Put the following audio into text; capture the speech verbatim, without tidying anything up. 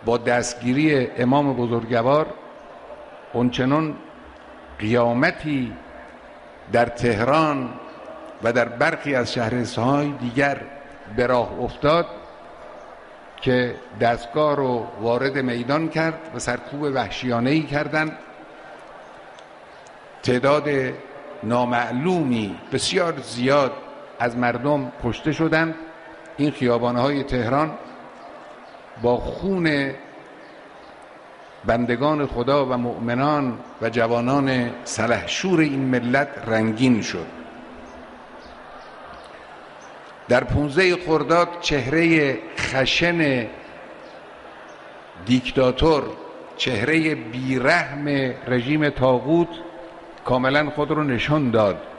با دستگیری امام بزرگوار اونچنان قیامتی در تهران و در برخی از شهرستان‌های دیگر به راه افتاد که دستگاه رو وارد میدان کرد و سرکوب وحشیانه‌ای کردند. تعداد نامعلومی بسیار زیاد از مردم کشته شدند. این خیابان‌های تهران با خون بندگان خدا و مؤمنان و جوانان سلحشور این ملت رنگین شد. در پانزده خرداد چهره خشن دیکتاتور، چهره بیرحم رژیم طاغوت کاملا خود رو نشان داد.